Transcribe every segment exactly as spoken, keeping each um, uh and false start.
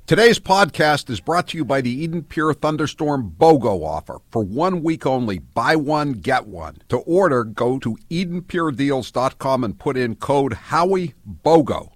Today's podcast is brought to you by the Eden Pure Thunderstorm BOGO offer. For one week only, buy one, get one. To order, go to eden pure deals dot com and put in code Howie BOGO.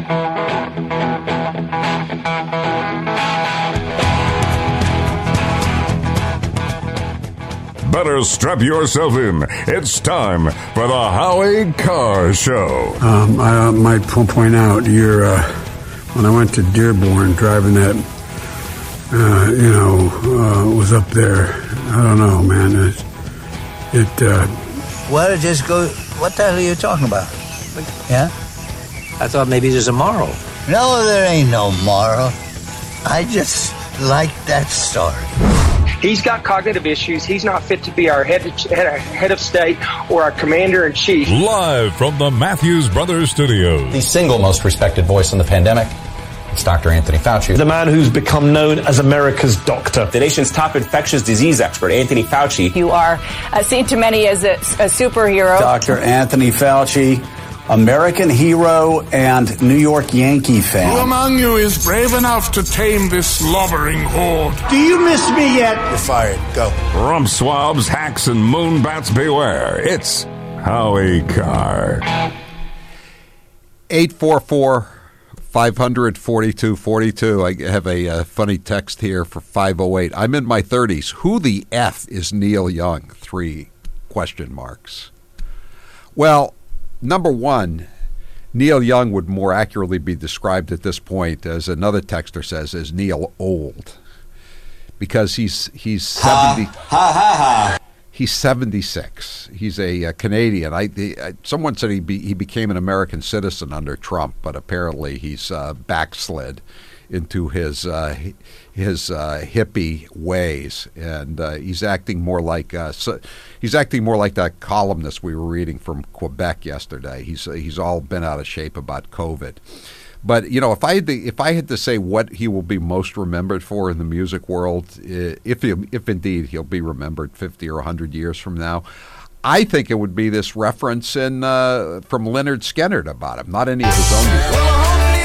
Better strap yourself in. It's time for the Howie Carr Show. Um, I uh, might point out, you're... Uh When I went to Dearborn, driving that, uh, you know, uh, was up there. I don't know, man. It, it uh... Well, just go, what the hell are you talking about? Yeah? I thought maybe there's a moral. No, there ain't no moral. I just like that story. He's got cognitive issues. He's not fit to be our head, head, head of state or our commander-in-chief. Live from the Matthews Brothers Studios. The single most respected voice in the pandemic, it's Doctor Anthony Fauci. The man who's become known as America's doctor. The nation's top infectious disease expert, Anthony Fauci. You are uh, seen to many as a, a superhero. Doctor Anthony Fauci, American hero and New York Yankee fan. Who among you is brave enough to tame this slobbering horde? Do you miss me yet? You're fired. Go. Rump swabs, hacks, and moonbats beware. It's Howie Carr. eight four four, five hundred, forty-two forty-two. I have a uh, funny text here for five oh eight. I'm in my thirties. Who the F is Neil Young? Three question marks. Well, number one, Neil Young would more accurately be described at this point, as another texter says, as Neil Old, because he's he's seventy. Ha ha ha ha. He's seventy-six. He's a, a Canadian. I, I someone said he be, he became an American citizen under Trump, but apparently he's uh, backslid into his uh, his uh, hippie ways, and uh, he's acting more like uh, so, he's acting more like that columnist we were reading from Quebec yesterday. He's he's all been out of shape about COVID. But you know, if I had to, if I had to say what he will be most remembered for in the music world, if he, if indeed he'll be remembered fifty or a hundred years from now, I think it would be this reference in uh, from Leonard Skinner about him, not any of his own music.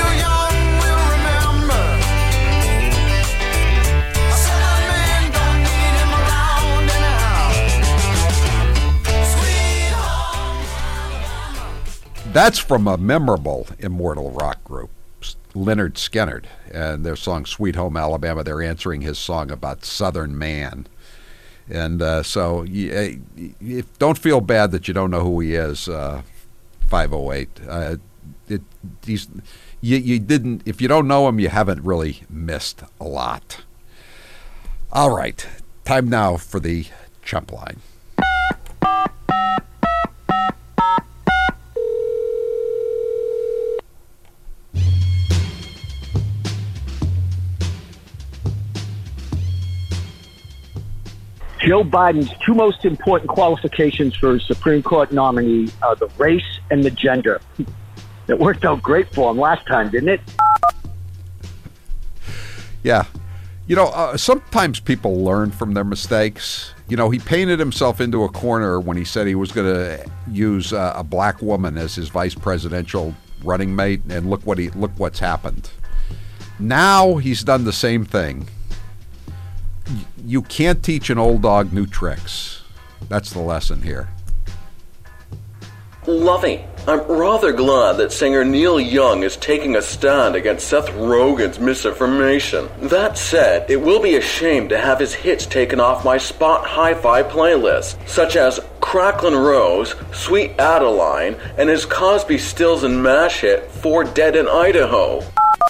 That's from a memorable immortal rock group, Leonard Skinner, and their song Sweet Home Alabama. They're answering his song about Southern Man. And uh, so you, you don't feel bad that you don't know who he is, uh, five oh eight. Uh, it, he's, you, you didn't, if you don't know him, you haven't really missed a lot. All right, time now for the Chump Line. Joe Biden's two most important qualifications for a Supreme Court nominee are the race and the gender. It worked out great for him last time, didn't it? Yeah. You know, uh, sometimes people learn from their mistakes. You know, he painted himself into a corner when he said he was going to use uh, a black woman as his vice presidential running mate, and look what he look what's happened. Now he's done the same thing. You can't teach an old dog new tricks. That's the lesson here. Lovey, I'm rather glad that singer Neil Young is taking a stand against Seth Rogen's misinformation. That said, it will be a shame to have his hits taken off my Spot Hi-Fi playlist, such as Cracklin' Rose, Sweet Adeline, and his Cosby, Stills, and MASH hit, Four Dead in Idaho.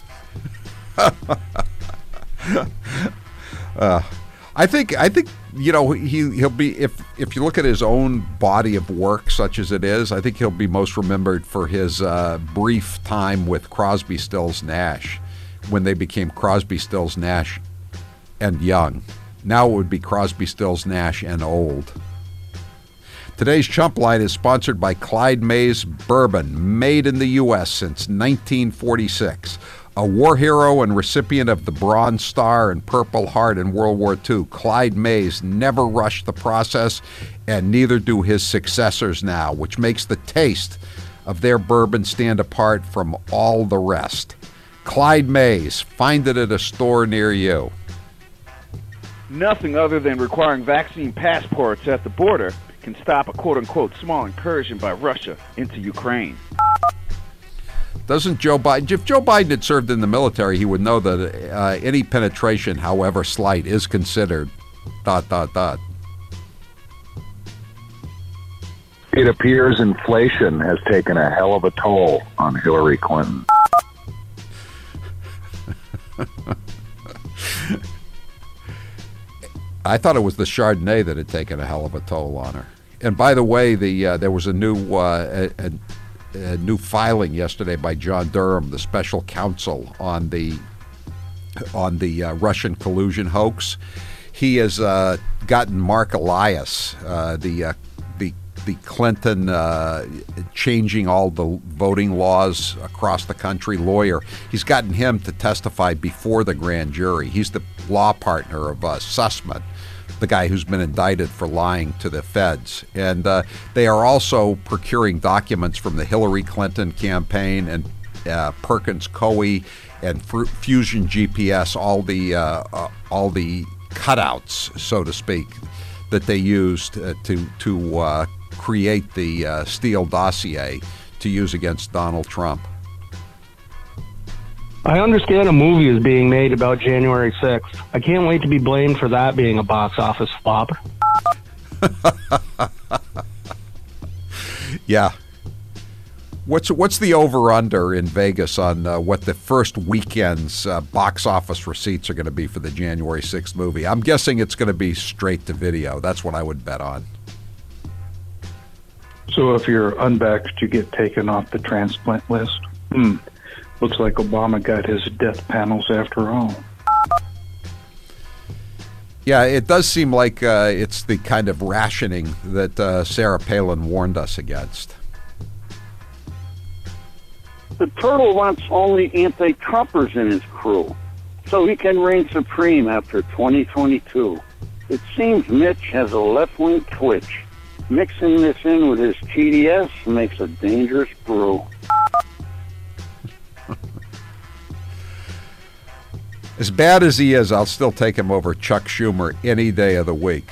Uh, I think I think you know he he'll be if if you look at his own body of work such as it is, I think he'll be most remembered for his uh, brief time with Crosby, Stills, Nash, when they became Crosby, Stills, Nash, and Young. Now it would be Crosby, Stills, Nash, and Old. Today's Chump Line is sponsored by Clyde Mays Bourbon, made in the U S since nineteen forty-six. A war hero and recipient of the Bronze Star and Purple Heart in World War Two, Clyde Mays never rushed the process, and neither do his successors now, which makes the taste of their bourbon stand apart from all the rest. Clyde Mays, find it at a store near you. Nothing other than requiring vaccine passports at the border can stop a quote-unquote small incursion by Russia into Ukraine. Doesn't Joe Biden, if Joe Biden had served in the military, he would know that uh, any penetration, however slight, is considered dot, dot, dot. It appears inflation has taken a hell of a toll on Hillary Clinton. I thought it was the Chardonnay that had taken a hell of a toll on her. And by the way, the uh, there was a new uh, a, a new filing yesterday by John Durham, the special counsel on the on the uh, Russian collusion hoax. He has uh, gotten Mark Elias, uh, the uh, the the Clinton uh, changing all the voting laws across the country lawyer. He's gotten him to testify before the grand jury. He's the law partner of uh, Sussman, the guy who's been indicted for lying to the feds. And uh, they are also procuring documents from the Hillary Clinton campaign and uh, Perkins Coie and F- Fusion G P S, all the uh, uh, all the cutouts, so to speak, that they used uh, to to uh, create the uh, Steele dossier to use against Donald Trump. I understand a movie is being made about January sixth. I can't wait to be blamed for that being a box office flop. Yeah. What's what's the over-under in Vegas on uh, what the first weekend's uh, box office receipts are going to be for the January sixth movie? I'm guessing it's going to be straight to video. That's what I would bet on. So if you're unvaxxed, you get taken off the transplant list? Hmm. Looks like Obama got his death panels after all. Yeah, it does seem like uh, it's the kind of rationing that uh, Sarah Palin warned us against. The turtle wants only anti-Trumpers in his crew, so he can reign supreme after twenty twenty-two. It seems Mitch has a left-wing twitch. Mixing this in with his T D S makes a dangerous brew. As bad as he is, I'll still take him over Chuck Schumer any day of the week.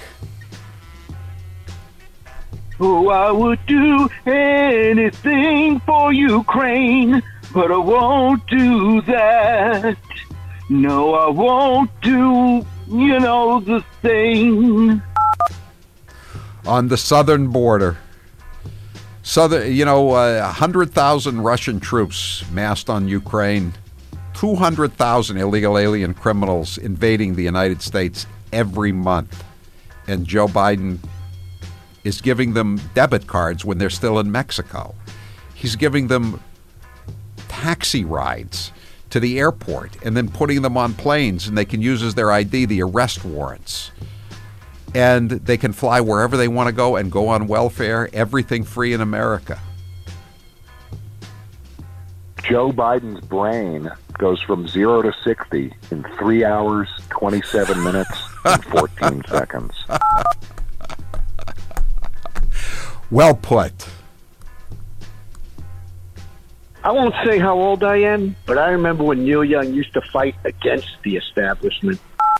Oh, I would do anything for Ukraine, but I won't do that. No, I won't do, you know, the thing. On the southern border, southern, you know, uh, one hundred thousand Russian troops massed on Ukraine, two hundred thousand illegal alien criminals invading the United States every month, and Joe Biden is giving them debit cards when they're still in Mexico. He's giving them taxi rides to the airport and then putting them on planes, and they can use as their I D the arrest warrants. And they can fly wherever they want to go and go on welfare, everything free in America. Joe Biden's brain goes from zero to sixty in three hours, twenty-seven minutes, and fourteen seconds. Well put. I won't say how old I am, but I remember when Neil Young used to fight against the establishment.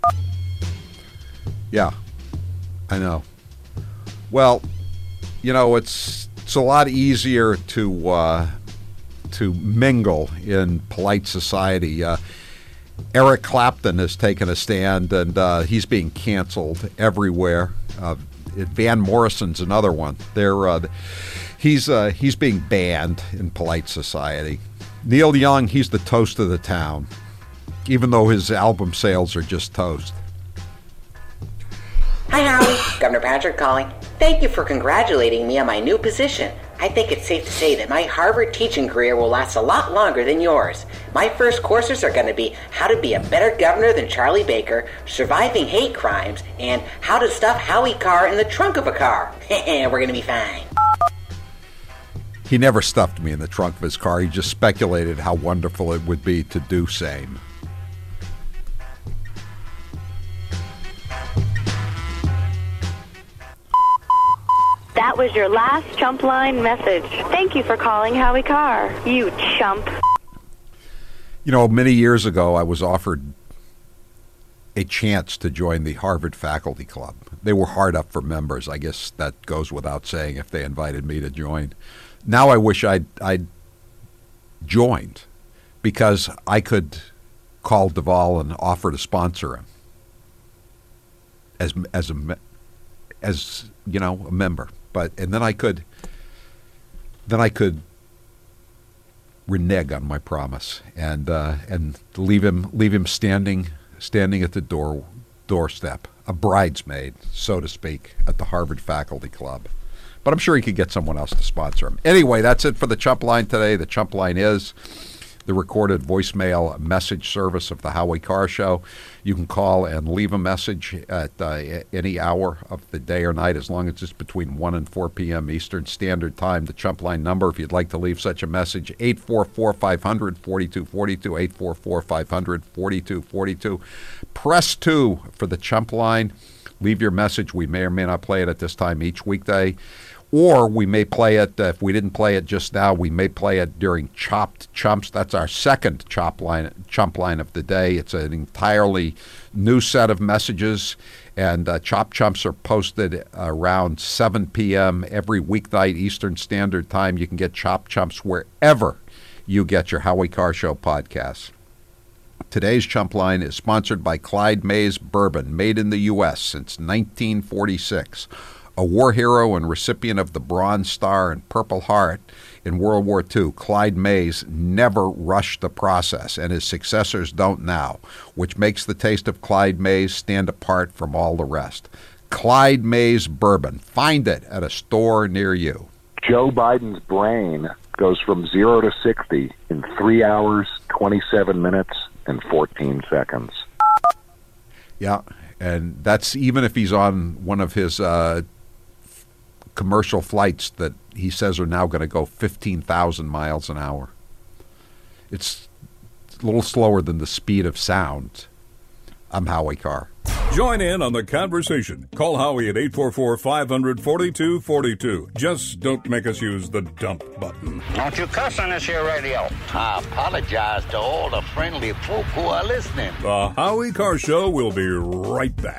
Yeah, I know. Well, you know, it's it's a lot easier to uh, to mingle in polite society. Uh, Eric Clapton has taken a stand, and uh, he's being canceled everywhere. Uh, Van Morrison's another one. They're uh, he's uh, he's being banned in polite society. Neil Young, he's the toast of the town, even though his album sales are just toast. Hi, Howie. Governor Patrick calling. Thank you for congratulating me on my new position. I think it's safe to say that my Harvard teaching career will last a lot longer than yours. My first courses are going to be how to be a better governor than Charlie Baker, surviving hate crimes, and how to stuff Howie Carr in the trunk of a car. We're going to be fine. He never stuffed me in the trunk of his car. He just speculated how wonderful it would be to do same. That was your last chump line message. Thank you for calling Howie Carr, you chump. You know, many years ago, I was offered a chance to join the Harvard Faculty Club. They were hard up for members. I guess that goes without saying if they invited me to join. Now I wish I'd, I'd joined because I could call Duvall and offer to sponsor him as as a as you know a member. But and then I could then I could renege on my promise and uh, and leave him leave him standing standing at the door doorstep, a bridesmaid, so to speak, at the Harvard Faculty Club. But I'm sure he could get someone else to sponsor him. Anyway, that's it for the Chump Line today. The Chump Line is the recorded voicemail message service of the Howie Carr Show. You can call and leave a message at uh, any hour of the day or night, as long as it's between one and four p.m. Eastern Standard Time. The Chump Line number, if you'd like to leave such a message, eight four four, five hundred, forty-two forty-two, eight four four, five hundred, forty-two forty-two. Press two for the Chump Line. Leave your message. We may or may not play it at this time each weekday. Or we may play it, uh, if we didn't play it just now, we may play it during Chopped Chumps. That's our second chop line, Chump Line of the day. It's an entirely new set of messages, and uh, Chop Chumps are posted around seven p.m. every weeknight Eastern Standard Time. You can get Chop Chumps wherever you get your Howie Carr Show podcasts. Today's Chump Line is sponsored by Clyde Mays Bourbon, made in the U S since nineteen forty-six. A war hero and recipient of the Bronze Star and Purple Heart in World War Two, Clyde Mays never rushed the process, and his successors don't now, which makes the taste of Clyde Mays stand apart from all the rest. Clyde Mays Bourbon. Find it at a store near you. Joe Biden's brain goes from zero to sixty in three hours, twenty-seven minutes, and fourteen seconds. Yeah, and that's even if he's on one of his uh, commercial flights that he says are now going to go fifteen thousand miles an hour. It's a little slower than the speed of sound. I'm Howie Carr. Join in on the conversation. Call Howie at eight four four, five hundred, forty-two forty-two. Just don't make us use the dump button. Don't you cuss on this here radio. I apologize to all the friendly folk who are listening. The Howie Carr Show will be right back.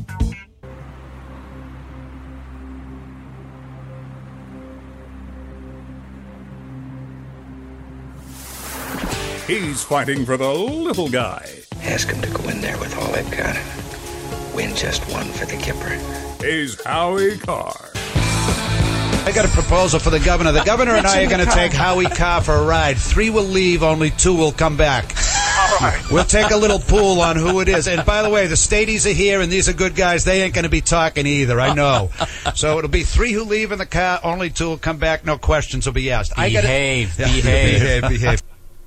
He's fighting for the little guy. Ask him to go in there with all they've got and win just one for the Kipper. He's Howie Carr. I got a proposal for the governor. The governor and I are going to take Howie Carr for a ride. Three will leave, only two will come back. All right. We'll take a little pool on who it is. And by the way, the Stadies are here, and these are good guys. They ain't going to be talking either, I know. So it'll be three who leave in the car, only two will come back. No questions will be asked. Behave, I gotta, behave. behave, behave.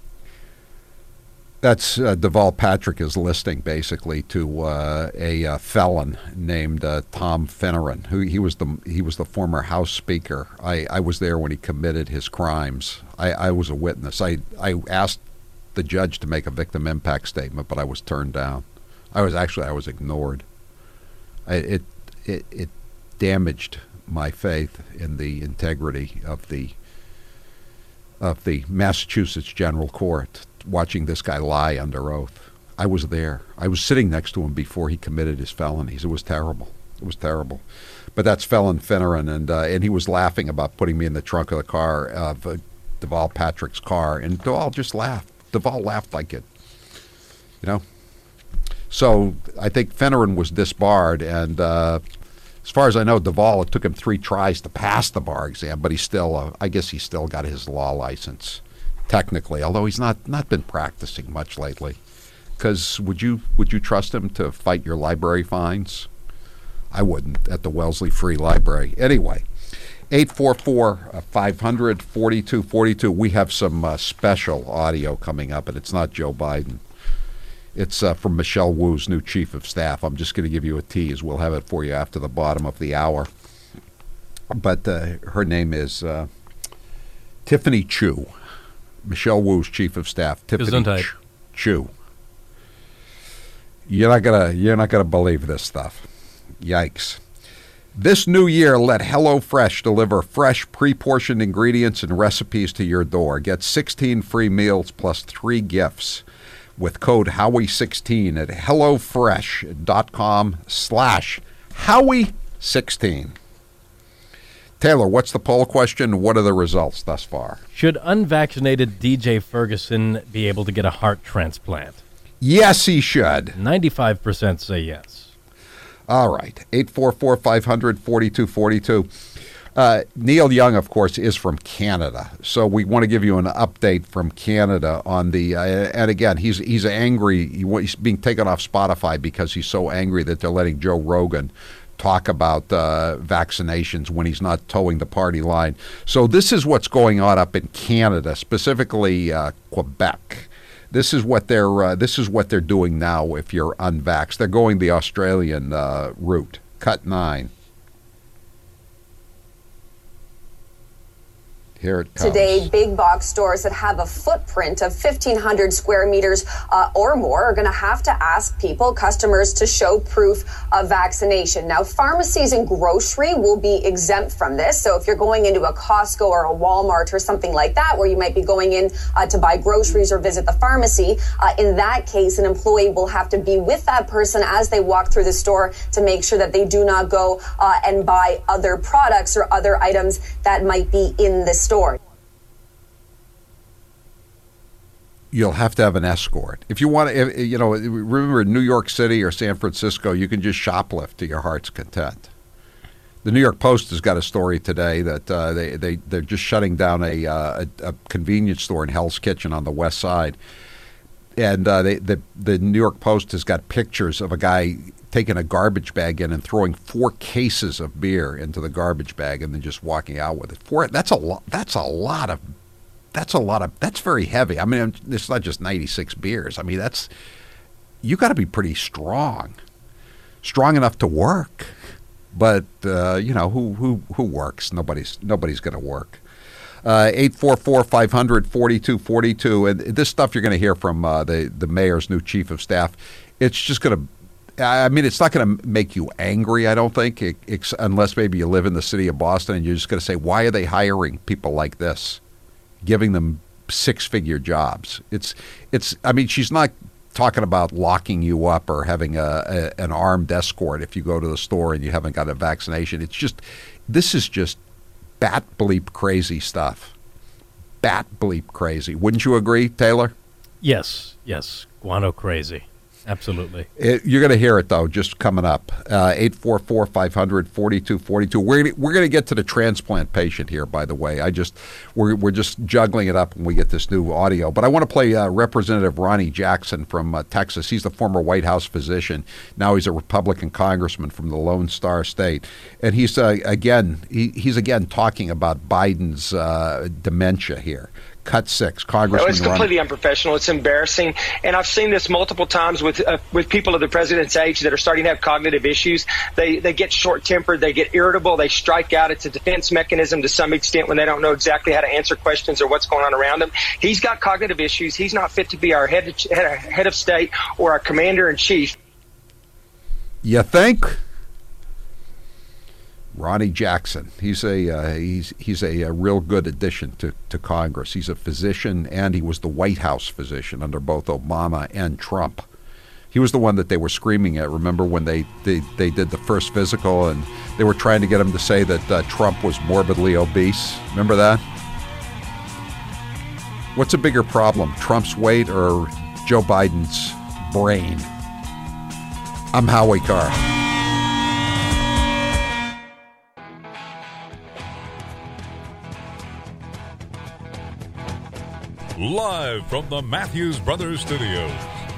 That's uh, Deval Patrick is listing basically to uh, a uh, felon named uh, Tom Finneran, who he was the he was the former House Speaker. I, I was there when he committed his crimes. I, I was a witness. I I asked the judge to make a victim impact statement, but I was turned down. I was actually I was ignored. I, it it it damaged my faith in the integrity of the of the Massachusetts General Court. Watching this guy lie under oath. I was there. I was sitting next to him before he committed his felonies. It was terrible. It was terrible. But that's felon Finneran, and uh, and he was laughing about putting me in the trunk of the car, of uh, Deval Patrick's car, and Deval just laughed. Deval laughed like it, you know. So I think Finneran was disbarred, and uh, as far as I know, Deval, it took him three tries to pass the bar exam, but he still, uh, I guess he still got his law license. Technically, although he's not, not been practicing much lately. Because would you would you trust him to fight your library fines? I wouldn't at the Wellesley Free Library. Anyway, eight four four, five hundred, forty-two forty-two. We have some uh, special audio coming up, and it's not Joe Biden. It's uh, from Michelle Wu's new chief of staff. I'm just going to give you a tease. We'll have it for you after the bottom of the hour. But uh, her name is uh, Tiffany Chu. Michelle Wu's chief of staff, Tiffany Ch- Chu. You're not gonna, you're not gonna believe this stuff. Yikes! This new year, let HelloFresh deliver fresh, pre-portioned ingredients and recipes to your door. Get sixteen free meals plus three gifts with code Howie sixteen at HelloFresh.com slash Howie sixteen. Taylor, what's the poll question? What are the results thus far? Should unvaccinated D J Ferguson be able to get a heart transplant? Yes, he should. ninety-five percent say yes. All right. eight four four, five hundred, forty-two forty-two. Uh, Neil Young, of course, is from Canada. So we want to give you an update from Canada on the, uh, and again, he's he's angry. He's being taken off Spotify because he's so angry that they're letting Joe Rogan talk about uh, vaccinations when he's not towing the party line. So this is what's going on up in Canada, specifically uh, Quebec. This is what they're uh, this is what they're doing now. If you're unvaxxed, they're going the Australian uh, route. Cut nine. Here it comes. Today, big box stores that have a footprint of fifteen hundred square meters uh, or more are going to have to ask people, customers, to show proof of vaccination. Now, pharmacies and grocery will be exempt from this. So if you're going into a Costco or a Walmart or something like that, where you might be going in uh, to buy groceries or visit the pharmacy, uh, in that case, an employee will have to be with that person as they walk through the store to make sure that they do not go uh, and buy other products or other items that might be in the store. Store. You'll have to have an escort. If you want to, you know, remember in New York City or San Francisco, you can just shoplift to your heart's content. The New York Post has got a story today that uh, they, they, they're just shutting down a, uh, a, a convenience store in Hell's Kitchen on the west side. And uh, they, the, the New York Post has got pictures of a guy taking a garbage bag in and throwing four cases of beer into the garbage bag and then just walking out with it. Four, that's a lot. That's a lot of. That's a lot of. That's very heavy. I mean, it's not just ninety-six beers. I mean, that's. You got to be pretty strong, strong enough to work. But uh, you know who who who works? Nobody's nobody's going to work. Uh, eight four four, five hundred, forty-two forty-two. And this stuff you're going to hear from uh, the the mayor's new chief of staff. It's just going to. I mean, it's not going to make you angry, I don't think, it, it's, unless maybe you live in the city of Boston and you're just going to say, why are they hiring people like this, giving them six-figure jobs? It's, it's. I mean, she's not talking about locking you up or having a, a an armed escort if you go to the store and you haven't got a vaccination. It's just, this is just bat bleep crazy stuff. Bat bleep crazy. Wouldn't you agree, Taylor? Yes, yes. Guano crazy. Absolutely. It, you're going to hear it, though, just coming up. Uh, eight four four, five hundred, forty-two forty-two. We're gonna, we're going to get to the transplant patient here, by the way. I just we're we're just juggling it up when we get this new audio. But I want to play uh, Representative Ronnie Jackson from uh, Texas. He's the former White House physician. Now he's a Republican congressman from the Lone Star State, and he's uh, again he, he's again talking about Biden's uh, dementia here. Cut six, Congressman. No, it's completely Ronnie. unprofessional. It's embarrassing, and I've seen this multiple times with uh, with people of the president's age that are starting to have cognitive issues. They they get short tempered, they get irritable, they strike out. It's a defense mechanism to some extent when they don't know exactly how to answer questions or what's going on around them. He's got cognitive issues. He's not fit to be our head of, head of state or our commander in chief. You think? Ronnie Jackson. He's a uh, he's he's a, a real good addition to, to Congress. He's a physician, and he was the White House physician under both Obama and Trump. He was the one that they were screaming at. Remember when they, they, they did the first physical, and they were trying to get him to say that uh, Trump was morbidly obese? Remember that? What's a bigger problem, Trump's weight or Joe Biden's brain? I'm Howie Carr. Live from the Matthews Brothers Studios.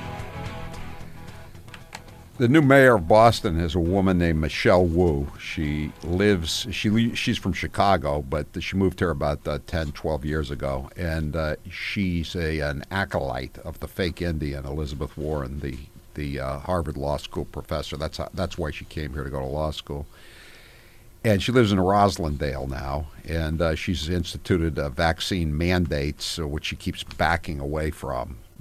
The new mayor of Boston is a woman named Michelle Wu. She lives, she she's from Chicago, but she moved here about uh, ten, twelve years ago. And uh, she's a an acolyte of the fake Indian, Elizabeth Warren, the, the uh, Harvard Law School professor. That's, how, that's why she came here to go to law school. And she lives in Roslindale now, and uh, she's instituted uh, vaccine mandates, uh, which she keeps backing away from.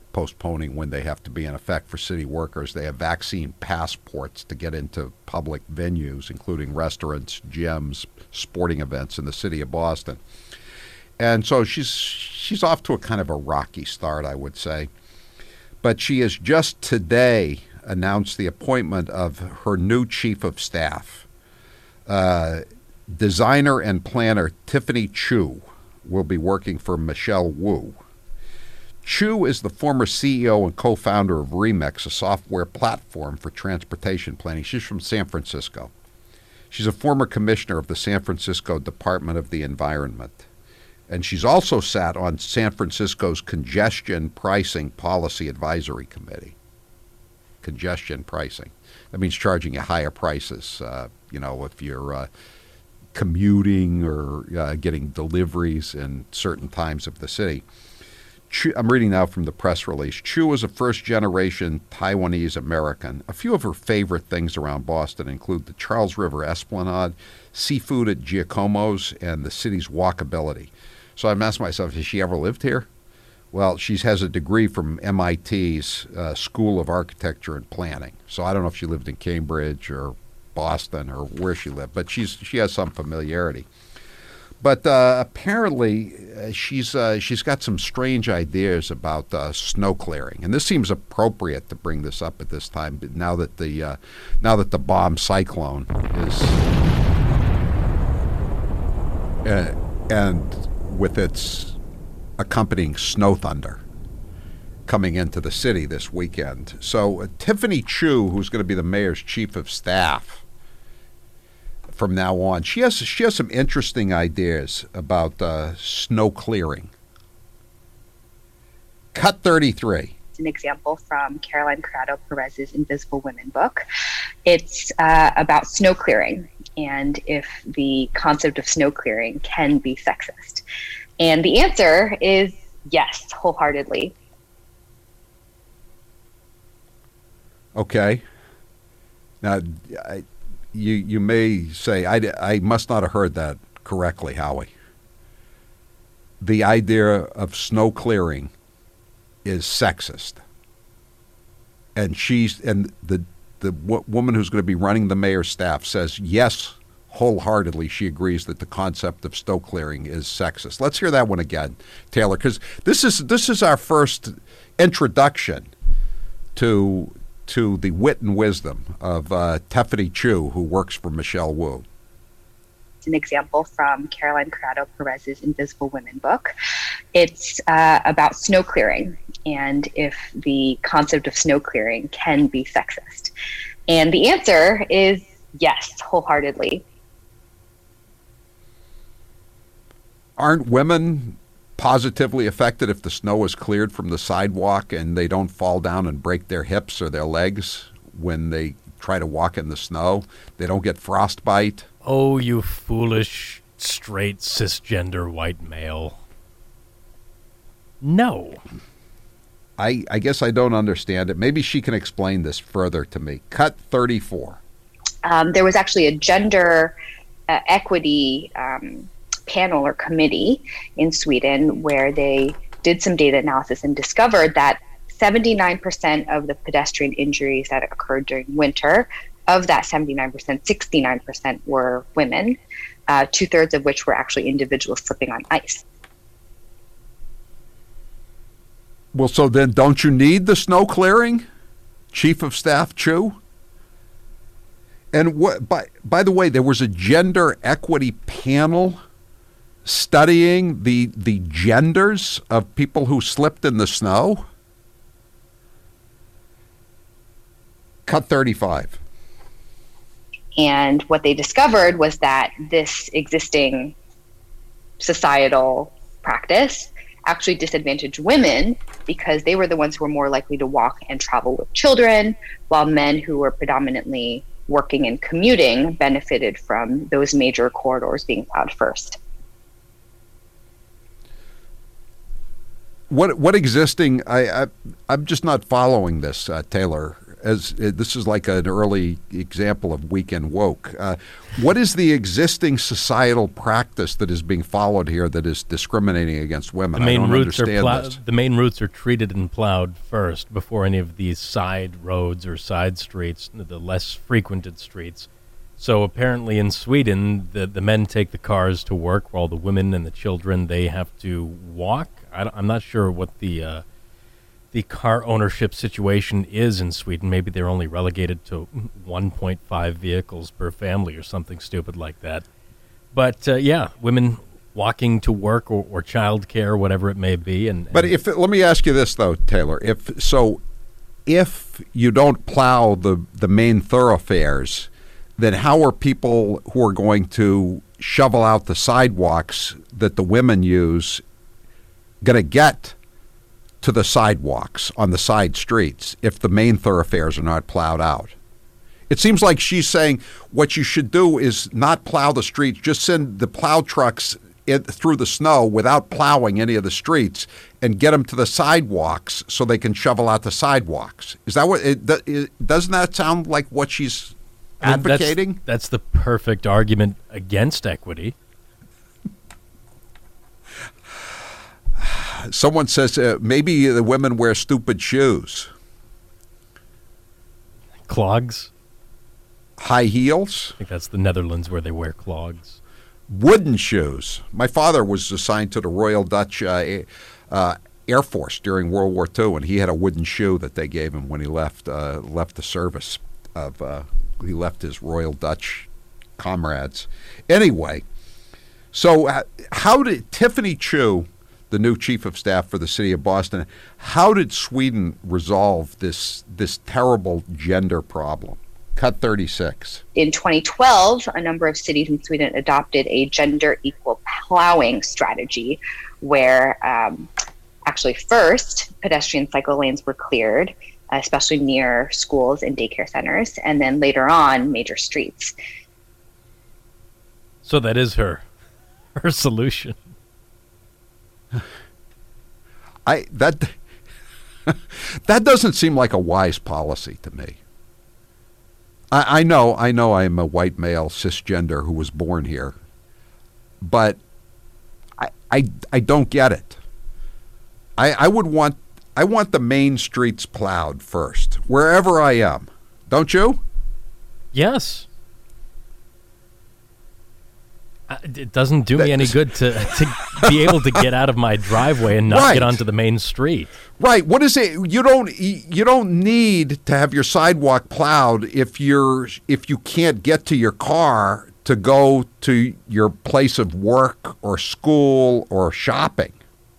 postponing when they have to be in effect for city workers. They have vaccine passports to get into public venues, including restaurants, gyms, sporting events in the city of Boston. And so she's she's off to a kind of a rocky start, I would say. But she has just today announced the appointment of her new chief of staff. Uh, designer and planner Tiffany Chu will be working for Michelle Wu. Chu is the former C E O and co-founder of Remix, a software platform for transportation planning. She's from San Francisco. She's a former commissioner of the San Francisco Department of the Environment. And she's also sat on San Francisco's Congestion Pricing Policy Advisory Committee. Congestion pricing. That means charging you higher prices, uh, you know, if you're uh, commuting or uh, getting deliveries in certain times of the city. Chu, I'm reading now from the press release. Chu is a first-generation Taiwanese American. A few of her favorite things around Boston include the Charles River Esplanade, seafood at Giacomo's, and the city's walkability. So I'm asking myself, has she ever lived here? Well, she has a degree from M I T's uh, School of Architecture and Planning. So I don't know if she lived in Cambridge or Boston or where she lived, but she's she has some familiarity. But uh, apparently, uh, she's uh, she's got some strange ideas about uh, snow clearing, and this seems appropriate to bring this up at this time. Now that the uh, now that the bomb cyclone is uh, and with its accompanying snow thunder coming into the city this weekend. So uh, Tiffany Chu, who's going to be the mayor's chief of staff from now on, she has she has some interesting ideas about uh, snow clearing. Cut thirty-three. It's an example from Caroline Corrado Perez's Invisible Women book. It's uh, about snow clearing and if the concept of snow clearing can be sexist. And the answer is yes, wholeheartedly. Okay. Now, I, you you may say, I, I must not have heard that correctly, Howie. The idea of snow clearing is sexist. And she's and the the w- woman who's going to be running the mayor's staff says yes, wholeheartedly. She agrees that the concept of snow clearing is sexist. Let's hear that one again, Taylor, because this is this is our first introduction to to the wit and wisdom of uh, Tiffany Chu, who works for Michelle Wu. It's an example from Caroline Corrado Perez's Invisible Women book. It's uh, about snow clearing and if the concept of snow clearing can be sexist. And the answer is yes, wholeheartedly. Aren't women positively affected if the snow is cleared from the sidewalk and they don't fall down and break their hips or their legs when they try to walk in the snow? They don't get frostbite? Oh, you foolish, straight, cisgender white male. No. I, I guess I don't understand it. Maybe she can explain this further to me. Cut thirty-four. Um, there was actually a gender uh, equity um, panel or committee in Sweden where they did some data analysis and discovered that seventy-nine percent of the pedestrian injuries that occurred during winter, of that seventy-nine percent, sixty-nine percent were women, uh, two-thirds of which were actually individuals slipping on ice. Well, so then don't you need the snow clearing, Chief of Staff Chu? And what, by, by the way, there was a gender equity panel studying the the genders of people who slipped in the snow? Cut thirty-five. And what they discovered was that this existing societal practice actually disadvantaged women because they were the ones who were more likely to walk and travel with children, while men who were predominantly working and commuting benefited from those major corridors being plowed first. What what existing? I, I I'm just not following this, uh, Taylor. as uh, this is like an early example of Weekend Woke. Uh, what is the existing societal practice that is being followed here that is discriminating against women? The main I don't routes are understand plow- this. the main routes are treated and plowed first before any of these side roads or side streets, the less frequented streets. So apparently in Sweden, the the men take the cars to work, while the women and the children, they have to walk. I don't, I'm not sure what the uh, the car ownership situation is in Sweden. Maybe they're only relegated to one point five vehicles per family or something stupid like that. But uh, yeah, women walking to work or, or child care, whatever it may be. And, and But if let me ask you this though, Taylor. If so, if you don't plow the the main thoroughfares, then how are people who are going to shovel out the sidewalks that the women use going to get to the sidewalks on the side streets if the main thoroughfares are not plowed out? It seems like she's saying what you should do is not plow the streets, just send the plow trucks in, through the snow without plowing any of the streets and get them to the sidewalks so they can shovel out the sidewalks. Is that what it, it doesn't that sound like what she's I mean, that's- advocating? That's, the perfect argument against equity. Someone says uh, maybe the women wear stupid shoes. Clogs? High heels? I think that's the Netherlands where they wear clogs. Wooden shoes. My father was assigned to the Royal Dutch uh, uh, Air Force during World War Two, and he had a wooden shoe that they gave him when he left uh, left the service. Of uh, he left his Royal Dutch comrades. Anyway, so uh, how did Tiffany Chu, the new chief of staff for the city of Boston, how did Sweden resolve this this terrible gender problem? Cut thirty-six. In twenty twelve, a number of cities in Sweden adopted a gender equal plowing strategy where um, actually first pedestrian cycle lanes were cleared, especially near schools and daycare centers, and then later on major streets. So that is her her solution. I that that doesn't seem like a wise policy to me. I, I know, I know, I am a white male cisgender who was born here, but I, I, I don't get it. I, I would want, I want the main streets plowed first, wherever I am. Don't you? Yes. Uh, It doesn't do me any good to, to be able to get out of my driveway and not Right. get onto the main street. Right. What is it? You don't you don't need to have your sidewalk plowed if you're if you can't get to your car to go to your place of work or school or shopping.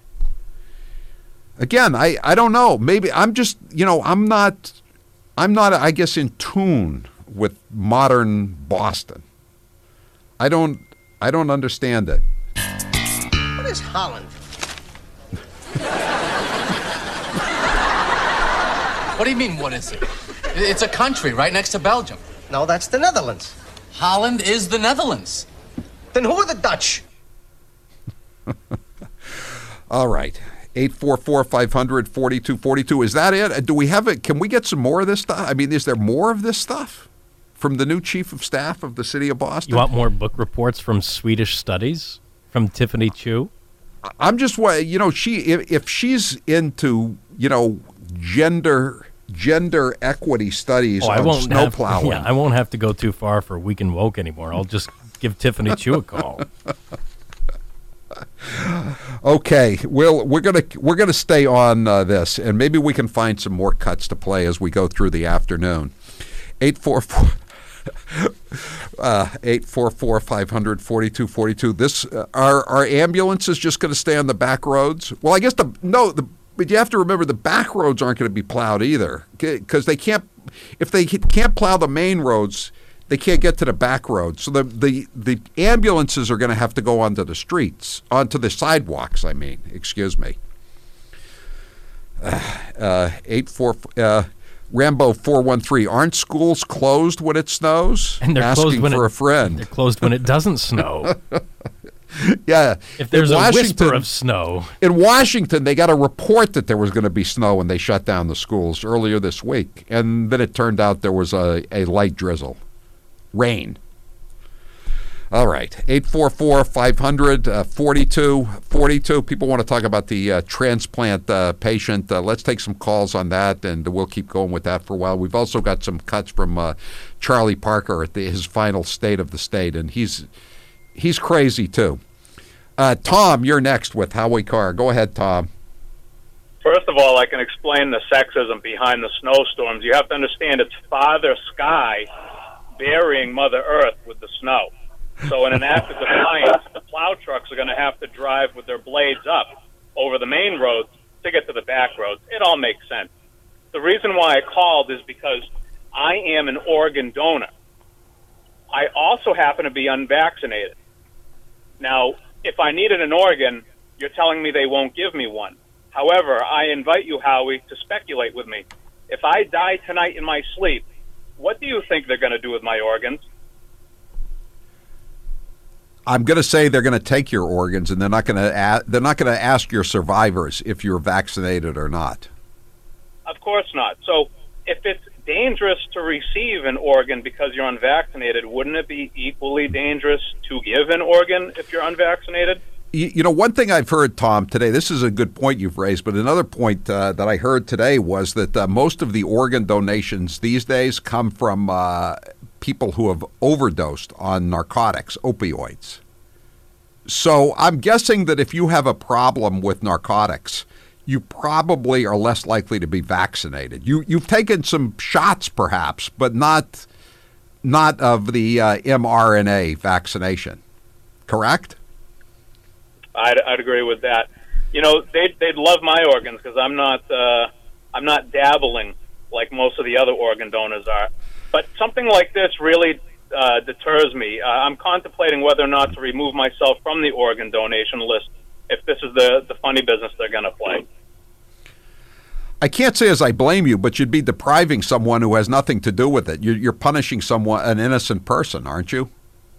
Again, I, I don't know. Maybe I'm just, you know, I'm not I'm not I guess in tune with modern Boston. I don't I don't understand it. What is Holland? What do you mean, what is it? It's a country right next to Belgium. No, that's the Netherlands. Holland is the Netherlands. Then who are the Dutch? All right. eight four four, five hundred, forty-two forty-two. Is that it? Do we have it? Can we get some more of this stuff? I mean, is there more of this stuff from the new chief of staff of the city of Boston? You want more book reports from Swedish studies from Tiffany Chu? I'm just, wa- you know, she if, if she's into, you know, gender gender equity studies Oh, I on won't snow have, plowing. Yeah, I won't have to go too far for Weekend Woke anymore. I'll just give Tiffany Chu a call. Okay, well, we're gonna we're gonna stay on uh, this, and maybe we can find some more cuts to play as we go through the afternoon. Eight four four. Uh, eight four four, five hundred, forty-two forty-two. This uh, are are ambulances just going to stay on the back roads? Well, I guess the no, the, but you have to remember the back roads aren't going to be plowed either, because they can't. If they can't plow the main roads, they can't get to the back roads. So the the, the ambulances are going to have to go onto the streets, onto the sidewalks. I mean, excuse me. Uh, uh, eight four. Uh, Rambo four one three, aren't schools closed when it snows? And they're Asking closed when for it, a friend. They're closed when it doesn't snow. Yeah. If there's In a Washington- whisper of snow. In Washington, they got a report that there was going to be snow, and they shut down the schools earlier this week. And then it turned out there was a, a light drizzle. Rain. All right. eight four four, five hundred, forty-two forty-two. People want to talk about the uh, transplant uh, patient. Uh, let's take some calls on that, and we'll keep going with that for a while. We've also got some cuts from uh, Charlie Parker at the, his final State of the State, and he's he's crazy, too. Uh, Tom, you're next with Howie Carr. Go ahead, Tom. First of all, I can explain the sexism behind the snowstorms. You have to understand it's Father Sky burying Mother Earth with the snow. So in an act of defiance, the plow trucks are going to have to drive with their blades up over the main roads to get to the back roads. It all makes sense. The reason why I called is because I am an organ donor. I also happen to be unvaccinated. Now, if I needed an organ, you're telling me they won't give me one. However, I invite you, Howie, to speculate with me. If I die tonight in my sleep, what do you think they're going to do with my organs? I'm going to say they're going to take your organs, and they're not going to a- they're not going to ask your survivors if you're vaccinated or not. Of course not. So if it's dangerous to receive an organ because you're unvaccinated, wouldn't it be equally dangerous to give an organ if you're unvaccinated? You, you know, one thing I've heard, Tom, today, this is a good point you've raised, but another point uh, that I heard today was that uh, most of the organ donations these days come from uh, people who have overdosed on narcotics, opioids. So I'm guessing that if you have a problem with narcotics, you probably are less likely to be vaccinated. You, you've taken some shots, perhaps, but not not of the uh, mRNA vaccination, correct? I'd, I'd agree with that. You know, they'd, they'd love my organs because I'm not uh, I'm not dabbling like most of the other organ donors are. But something like this really uh, deters me. Uh, I'm contemplating whether or not to remove myself from the organ donation list if this is the, the funny business they're going to play. I can't say as I blame you, but you'd be depriving someone who has nothing to do with it. You're, you're punishing someone, an innocent person, aren't you?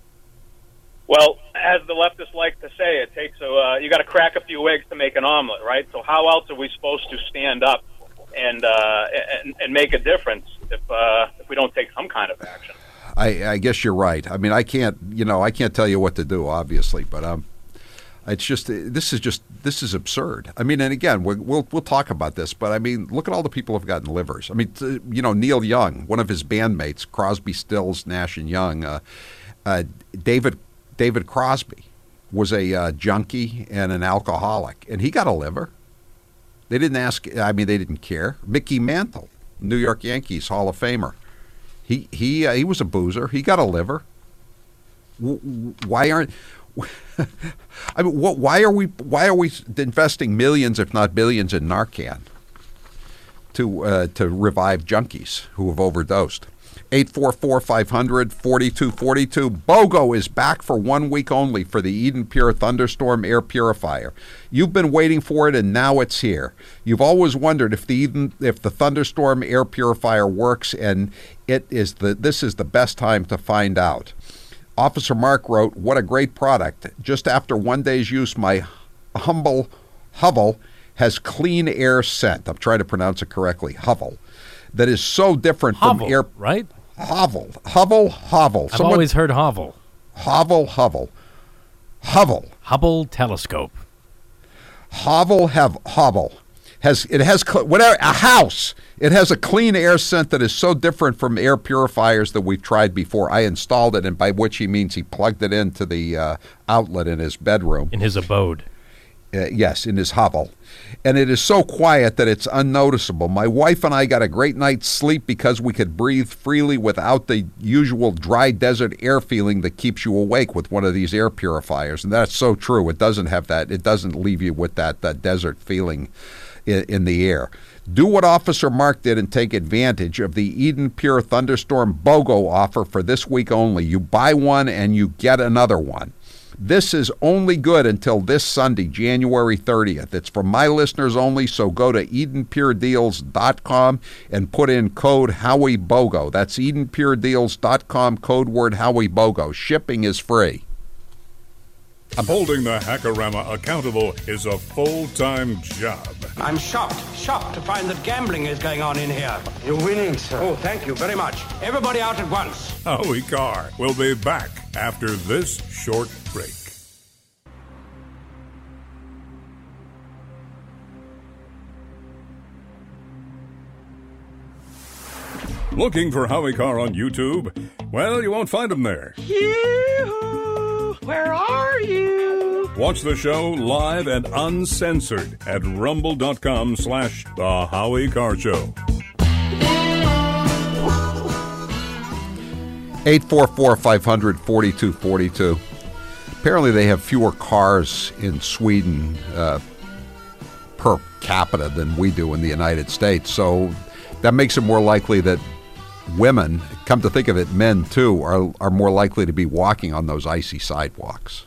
Well, as the leftists like to say, it takes a uh, you got to crack a few eggs to make an omelet, right? So how else are we supposed to stand up and uh, and, and make a difference if uh, if we don't take some kind of action? I, I guess you're right. I mean, I can't, you know, I can't tell you what to do, obviously, but um, it's just this is just this is absurd. I mean, and again, we'll we'll, we'll talk about this, but I mean, look at all the people who've gotten livers. I mean, t- you know, Neil Young, one of his bandmates, Crosby, Stills, Nash and Young, uh, uh, David. David Crosby was a uh, junkie and an alcoholic, and he got a liver. They didn't ask. I mean, they didn't care. Mickey Mantle, New York Yankees Hall of Famer. He he uh, he was a boozer. He got a liver. W- why aren't? I mean, what? Why are we? Why are we investing millions, if not billions, in Narcan to uh, to revive junkies who have overdosed? eight four four, five hundred, forty-two forty-two. BOGO is back for one week only for the Eden Pure Thunderstorm Air Purifier. You've been waiting for it, and now it's here. You've always wondered if the Eden, if the Thunderstorm Air Purifier works, and it is the this is the best time to find out. Officer Mark wrote, "What a great product. Just after one day's use, my humble hovel has clean air scent." I'm trying to pronounce it correctly. Hovel. That is so different Hovel, from air. Right? Hovel, hovel, hovel. I've Someone, always heard hovel. Hovel, hovel, hovel. Hubble telescope. Hovel, have hovel. Has it has whatever a house? It has a clean air scent that is so different from air purifiers that we've tried before. I installed it, and by which he means he plugged it into the uh, outlet in his bedroom, in his abode. Uh, yes, in his hovel. And it is so quiet that it's unnoticeable. My wife and I got a great night's sleep because we could breathe freely without the usual dry desert air feeling that keeps you awake with one of these air purifiers. And that's so true. It doesn't have that. It doesn't leave you with that, that desert feeling in, in the air. Do what Officer Mark did and take advantage of the Eden Pure Thunderstorm BOGO offer for this week only. You buy one and you get another one. This is only good until this Sunday, January thirtieth. It's for my listeners only, so go to eden pure deals dot com and put in code HowieBOGO. That's eden pure deals dot com, code word HowieBOGO. Shipping is free. Holding the Hackorama accountable is a full-time job. I'm shocked, shocked to find that gambling is going on in here. You're winning, sir. Oh, thank you very much. Everybody out at once. Howie Carr will be back after this short break. Looking for Howie Carr on YouTube? Well, you won't find him there. Yoo-hoo! Where are you? Watch the show live and uncensored at rumble.com slash The Howie Carr Show. eight four four, five hundred, forty-two forty-two. Apparently they have fewer cars in Sweden uh, per capita than we do in the United States. So that makes it more likely that women, come to think of it, men too, are are more likely to be walking on those icy sidewalks.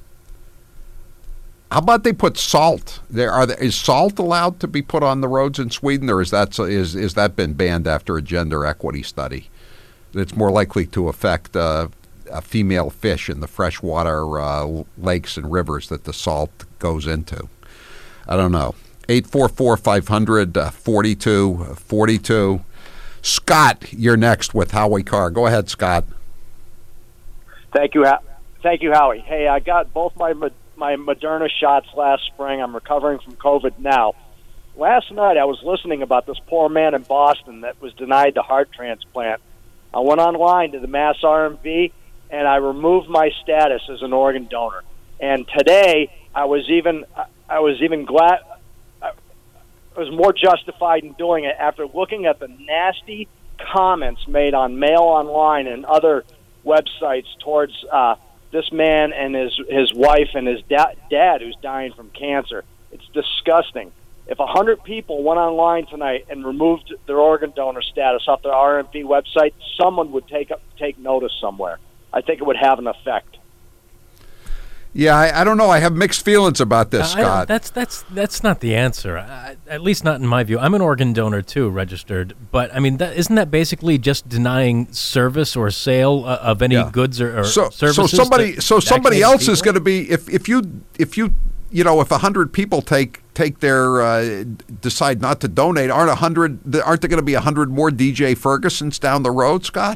How about they put salt? There are there, is salt allowed to be put on the roads in Sweden, or is that is is that been banned after a gender equity study? It's more likely to affect uh, a female fish in the freshwater uh, lakes and rivers that the salt goes into. I don't know. eight four four, five hundred, forty-two forty-two. Scott, you're next with Howie Carr. Go ahead, Scott. Thank you, thank you, Howie. Hey, I got both my my Moderna shots last spring. I'm recovering from COVID now. Last night, I was listening about this poor man in Boston that was denied the heart transplant. I went online to the Mass R M V, and I removed my status as an organ donor. And today, I was even I was even glad. I was more justified in doing it after looking at the nasty comments made on Mail Online and other websites towards uh, this man and his his wife and his da- dad who's dying from cancer. It's disgusting. If a hundred people went online tonight and removed their organ donor status off their R M V website, someone would take up, take notice somewhere. I think it would have an effect. Yeah, I, I don't know. I have mixed feelings about this, Uh, I- Scott. that's that's that's not the answer. I, at least not in my view. I'm an organ donor too, registered. But I mean, that, isn't that basically just denying service or sale uh, of any Yeah. goods or, or so, services? so somebody, to so somebody vaccinated else people? is going to be if if you if you you know if a hundred people take take their uh, decide not to donate, aren't a hundred aren't there going to be a hundred more D J Fergusons down the road, Scott?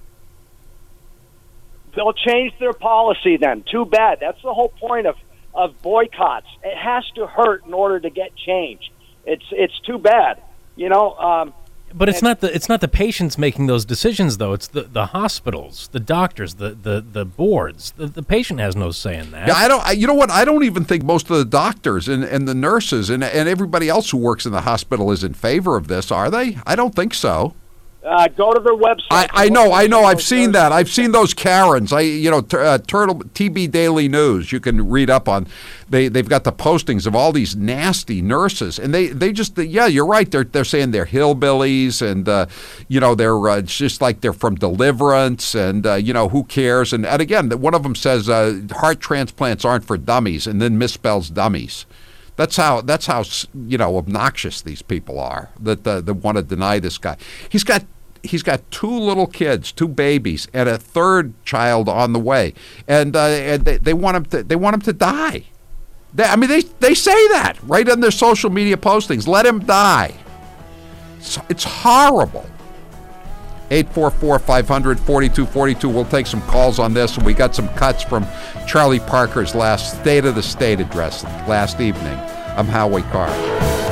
They'll change their policy then. Too bad. That's the whole point of, of boycotts. It has to hurt in order to get change. It's it's too bad. You know. Um, But it's and- not the it's not the patients making those decisions, though. It's the, the hospitals, the doctors, the, the, the boards. The, the patient has no say in that. Yeah, I don't. I, you know what? I don't even think most of the doctors and, and the nurses and and everybody else who works in the hospital is in favor of this. Are they? I don't think so. Uh, go to their website. I, I know, I know. I've seen that. I've seen those Karens. I, you know, t- uh, Turtle T B Daily News. You can read up on. They they've got the postings of all these nasty nurses, and they they just yeah, you're right. They're they're saying they're hillbillies, and uh, you know they're uh, it's just like they're from Deliverance, and uh, you know who cares? And and again, one of them says uh, heart transplants aren't for dummies, and then misspells dummies. That's how that's how you know obnoxious these people are that uh, that want to deny this guy. He's got. He's got two little kids, two babies, and a third child on the way, and, uh, and they, they want him to they want him to die. They, I mean, they they say that right on their social media postings. Let him die. It's, it's horrible. eight four four, five hundred, forty-two forty-two. We'll take some calls on this, and we got some cuts from Charlie Parker's last State of the State address last evening. I'm Howie Carr.